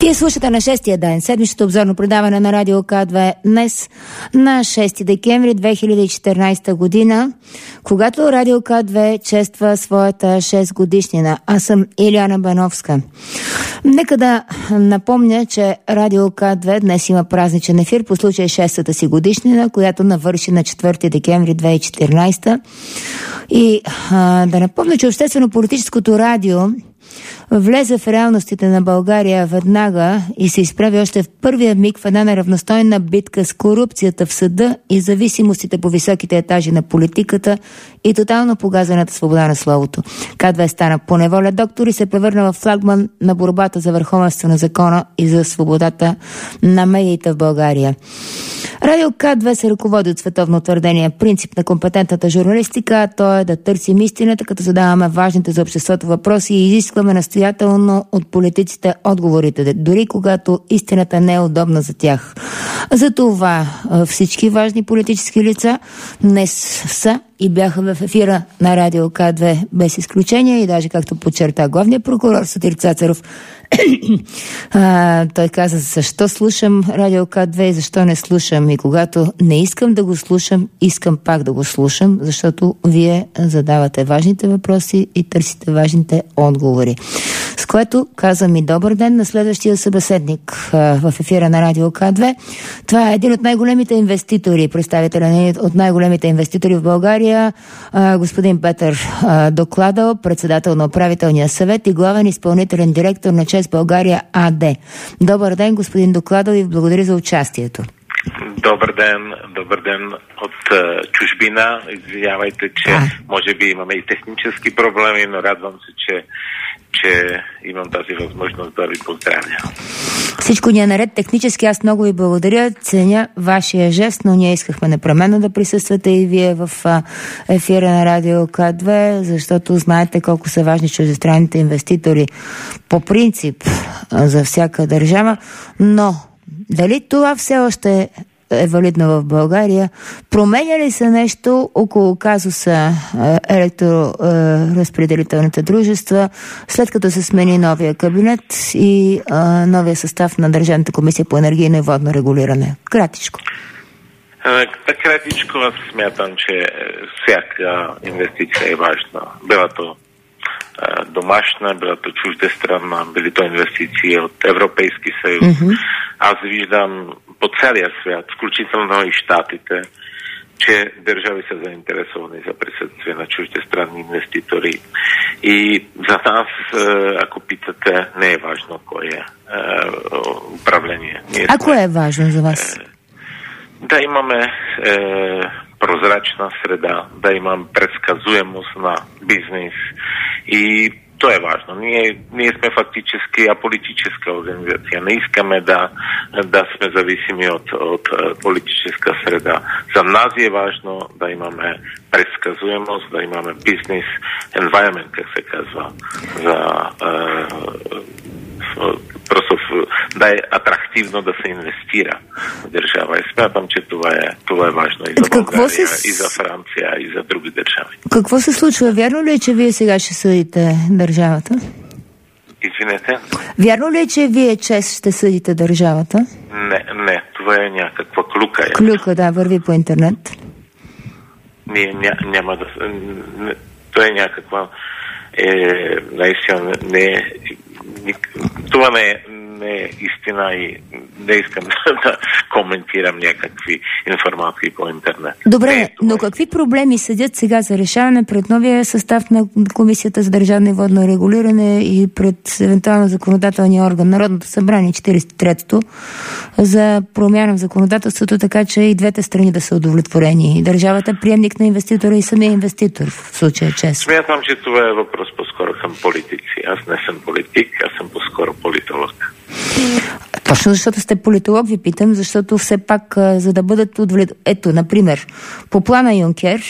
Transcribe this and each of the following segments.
Вие слушате на шестия ден, седмичното обзорно предаване на Радио К2 днес на 6 декември 2014 година, когато Радио К2 чества своята 6 годишнина. Аз съм Илияна Бановска. Нека да напомня, че Радио К2 днес има празничен ефир по случай 6-та си годишнина, която навърши на 4 декември 2014. И да напомня, че обществено-политическото радио влезе в реалностите на България веднага и се изправи още в първия миг в една неравностойна битка с корупцията в съда и зависимостите по високите етажи на политиката и тотално погазената свобода на словото. К2 стана по неволя доктор и се превърна в флагман на борбата за върховенство на закона и за свободата на медиите в България. Радио К2 се ръководи от световно утвърдения принцип на компетентната журналистика, а то е да търсим истината, като задаваме важните за обществото въпроси и изискваме настоятелно от политиците отговорите, дори когато истината не е удобна за тях. Затова всички важни политически лица днес са и бяха в ефира на Радио К2 без изключение и даже, както подчерта главният прокурор Сотир Цацаров, той каза, защо слушам Радио К2 и защо не слушам. И когато не искам да го слушам, искам пак да го слушам, защото вие задавате важните въпроси и търсите важните отговори. С което казвам и добър ден на следващия събеседник в ефира на Радио К2. Това е един от най-големите инвеститори, представителен от най-големите инвеститори в България, господин Петър Докладал, председател на управителния съвет и главен изпълнителен директор на ЧЕЗ България АД. Добър ден, господин Докладал, и благодаря за участието. Добър ден от чужбина. Извинявайте, че може би имаме и технически проблеми, но радвам се, че имам тази възможност да ви поздравя. Всичко ни е наред технически. Аз много ви благодаря. Ценя вашия жест, но ние искахме непременно да присъствате и вие в ефира на Радио К2, защото знаете колко са важни чуждестранните инвеститори по принцип за всяка държава, но дали това все още е валидно в България? Променя ли се нещо около казуса електроразпределителните дружества, след като се смени новия кабинет и новия състав на Държавната комисия по енергийно и водно регулиране? Кратичко. Кратичко аз смятам, че всяка инвестиция е важна. Била то домашна, била то чуждестранна, били то инвестиции от Европейски съюз. Аз виждам по целия свят, включително и щатите, че държави са заинтересовани за присъствие на чуждестранни инвеститори. И за нас, ако питате, не е важно кое е управление. А кое е важно за вас? Да имаме прозрачна среда, да имаме предсказуемост на бизнес и то е важно. Ние сме фактически аполитическа организация. Не искаме да сме зависими от политическа среда. За нас е важно да имаме предсказуемост, да имаме бизнес environment, как се казва, просто да е атрактивно да се инвестира в държава. И смятам, че това е важно и за България, и за Франция, и за други държави. Какво се случва? Вярно ли е, че вие сега ще съдите държавата? Извинете? Вярно ли е, че вие ЧЕЗ ще съдите държавата? Не. Това е някаква клюка. Клюка, да, върви по интернет. Ние няма да... Това е някаква... наистина това не е истина и не искам да коментирам някакви информации по интернет. Добре, но какви проблеми съдят сега за решаване пред новия състав на Комисията за държавно и водно регулиране и пред евентуално законодателния орган, Народното събрание, 43-то, за промяна в законодателството, така че и двете страни да са удовлетворени? Държавата приемник на инвеститора и самия инвеститор, в случая ЧЕЗ. Смятам, че това е въпрос по-скоро към политици. Аз не съм политик, аз съм по-скоро политолог. Точно защото сте политолог, ви питам, защото все пак, за да бъдат ето, например, по плана Юнкер,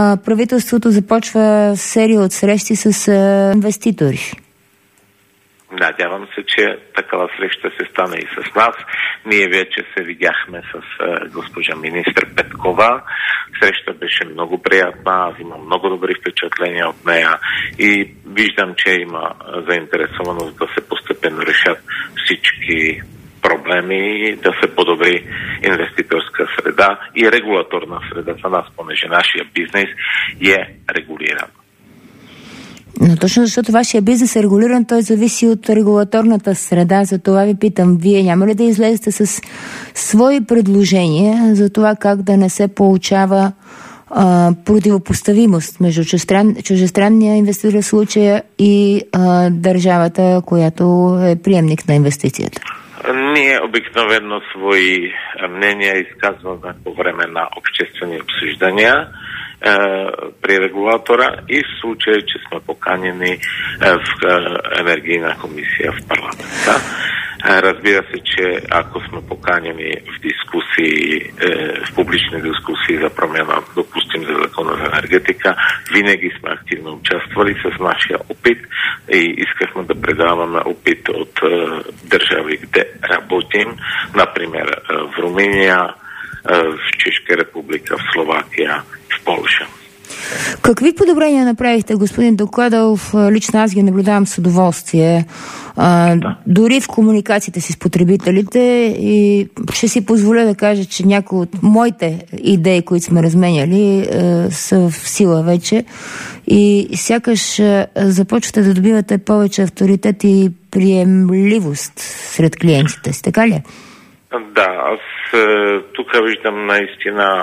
правителството започва серия от срещи с инвеститори. Надявам се, че такава среща се стане и с нас. Ние вече се видяхме с госпожа министър Петкова. Среща беше много приятна. Аз имам много добри впечатления от нея и виждам, че има заинтересованост да се постепенно решат всички проблеми и да се подобри инвеститорска среда и регулаторна среда за нас, понеже нашия бизнес е регулиран. Но точно защото вашия бизнес е регулиран, той зависи от регулаторната среда. За това ви питам, вие няма ли да излезете с свои предложения за това как да не се получава противопоставимост между чуждестранния инвеститор в случая и държавата, която е приемник на инвестицията? Ние обикновено свои мнения изказваме по време на обществени обсъждания при регулатора и в случая, че сме поканени в енергийна комисия в парламента. Разбира се, че ако сме поканени в дискусии, в публични дискусии за промяна, допустим за закона за енергетика, винаги сме активно участвали с нашия опит и искахме да предаваме опит от държави, где работим, например в Румъния, в Чешка република, в Словакия, в Полша. Какви подобрения направихте, господин Докладов? Лично аз ги наблюдавам с удоволствие. Дори в комуникациите си с потребителите, и ще си позволя да кажа, че някои от моите идеи, които сме разменяли, са в сила вече и сякаш започвате да добивате повече авторитет и приемливост сред клиентите си. Така ли? Да, аз тук виждам наистина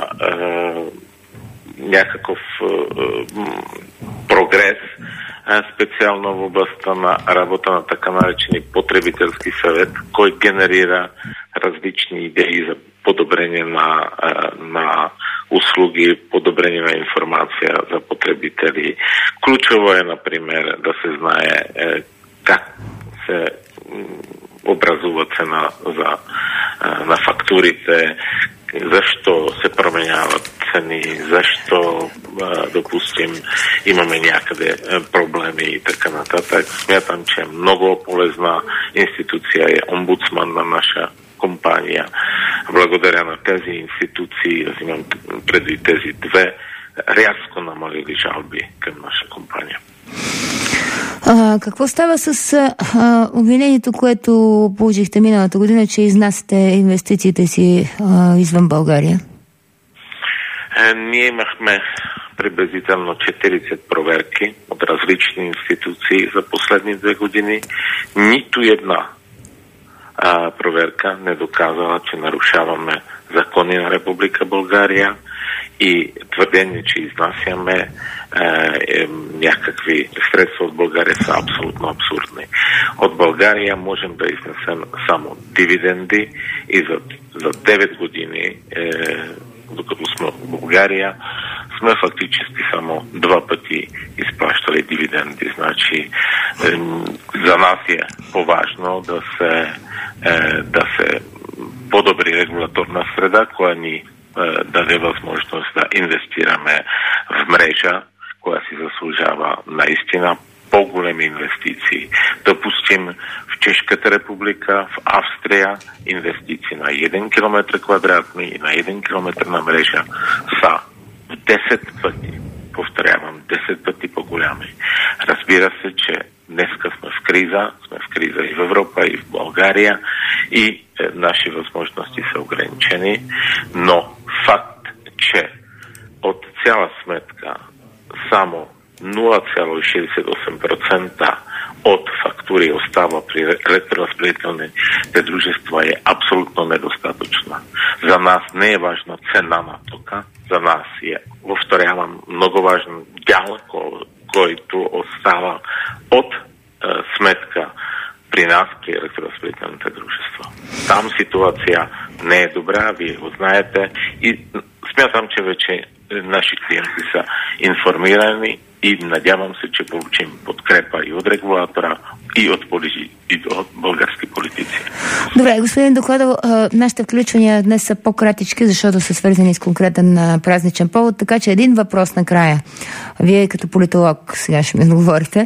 някакъв прогрес, специално в областта на работа на така наречени потребителски съвет, който генерира различни идеи за подобрение на услуги, подобрение на информация за потребители. Ключово е, например, да се знае как се образува цена на фактурите, защо се променяват цени, защо, допустим, имаме някъде проблеми и така нататък. Смятам, че е много полезна институция е омбудсман на наша компания. Благодаря на тези институции, аз имам предвид тези две, рязко намалили жалби към наша компания. Какво става с обвинението, което получихте миналата година, че изнасяте инвестициите си извън България? Ние имахме приблизително 40 проверки от различни институции за последни 2 години. Нито една проверка не доказала, че нарушаваме закони на Република България и твърдение, че изнасяме някакви средства от България са абсолютно абсурдни. От България можем да изнесем само дивиденди и за 9 години, докато сме в България, сме фактически само 2 пъти изплащали дивиденди. Значи за нас е по-важно да се подобри регулаторна среда, koja ни даде възможност да инвестираме в мрежа, която си заслужава наистина по-големи инвестиции. Допустим в Чешката република, в Австрия инвестиции на 1 км квадратни и на 1 км на мрежа са в 10 пъти, повторявам, 10 пъти по-голями. Разбира се, че днеска сме в криза и в Европа, и в България и наши възможности са ограничени, но факт, че от цяла сметка само 0,68% от фактури остава при електроразпределителните дружества е абсолютно недостатъчна. За нас не е важна цена на тока, за нас е, повторявам, много важен дял, който остава от сметка при нас, при електроразпределителните дружества. Там ситуация не е добра, вие го знаете и смятам, че вече наши клиенти са информирани и надявам се, че получим подкрепа и от регулатора, и от български политици. Добре, господин Докладов, нашите включвания днес са по-кратички, защото са свързани с конкретен празничен повод, така че един въпрос накрая. Вие като политолог сега ще ми отговорите.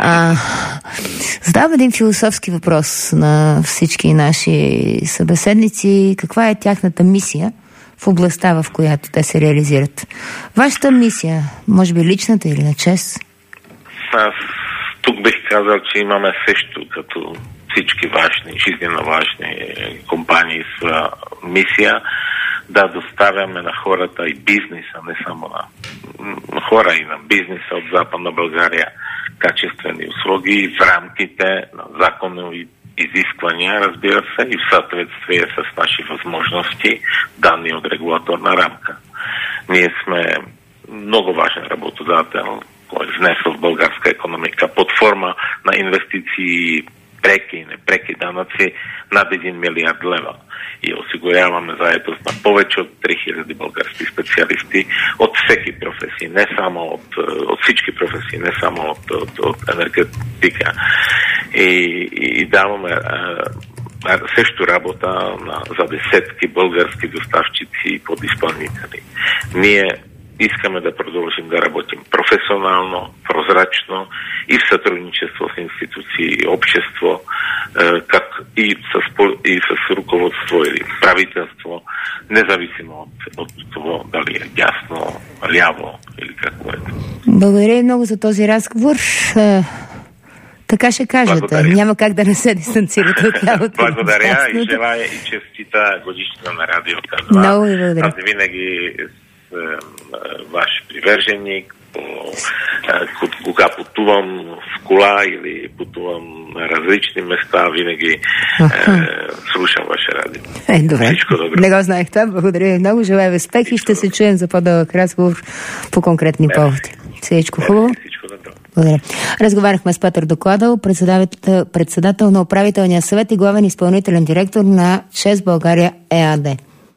Задавам един философски въпрос на всички наши събеседници. Каква е тяхната мисия в областта, в която те се реализират? Вашата мисия, може би личната или на ЧЕЗ? Аз тук бих казал, че имаме също като всички важни, жизненно важни компании с мисия да доставяме на хората и бизнеса, не само на хора и на бизнеса от Западна България качествени услуги в рамките на законови изисквания, разбира се, и в съответствие с наши възможности, данни от регулаторна рамка. Ние сме много важен работодател, който внесъл в българска икономика под форма на инвестиции, преки и непреки данъци над 1 милиард лева. И осигуряваме заетост на повече от 3000 български специалисти от всеки професии, не само от всички професии, не само от енергетика. И даваме също работа за десетки български доставчици и подизпълнители. Ние искаме да продължим да работим професионално, прозрачно и в сътрудничество с институции и общество, и с ръководство или правителство, независимо от това дали е дясно, ляво или какво е. Благодаря много за този разговор. Така ще кажете. Благодаря. Няма как да не се дистанцирате от лявото. Благодаря и желая и честита годишнина на Радио К2. Много ви благодаря. Аз винаги ваш привърженик, кога пътувам в кола или пътувам на различни места, винаги слушам ваше радио. Добре. Всичко добро. Не го знаех това. Благодаря ви много. Желая ви успех и ще се чуем за по-дълъг разговор по конкретни поводи. Всичко хубаво. Всичко добро. Благодаря. Разговаряхме с Петър Докладов, председател на управителния съвет и главен изпълнителен директор на ЧЕЗ България ЕАД.